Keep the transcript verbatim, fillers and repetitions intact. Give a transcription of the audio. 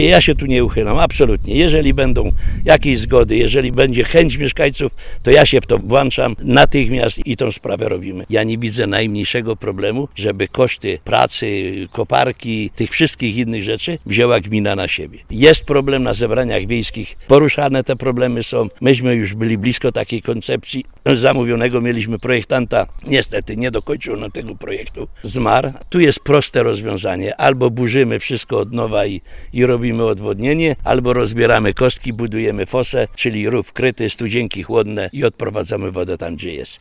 Ja się tu nie uchylam, absolutnie. Jeżeli będą jakieś zgody, jeżeli będzie chęć mieszkańców, to ja się w to włączam natychmiast i tą sprawę robimy. Ja nie widzę najmniejszego problemu, żeby koszty pracy, koparki, tych wszystkich innych rzeczy wzięła gmina na siebie. Jest problem na zebraniach wiejskich, poruszane te problemy są. Myśmy już byli blisko takiej koncepcji zamówionego, mieliśmy projektanta, niestety nie dokończył na tego projektu, zmarł. Tu jest proste rozwiązanie, albo burzymy wszystko od nowa i, i robimy odwodnienie, albo rozbieramy kostki, budujemy fosę, czyli rów kryty, studzienki chłodne i odprowadzamy wodę tam, gdzie jest.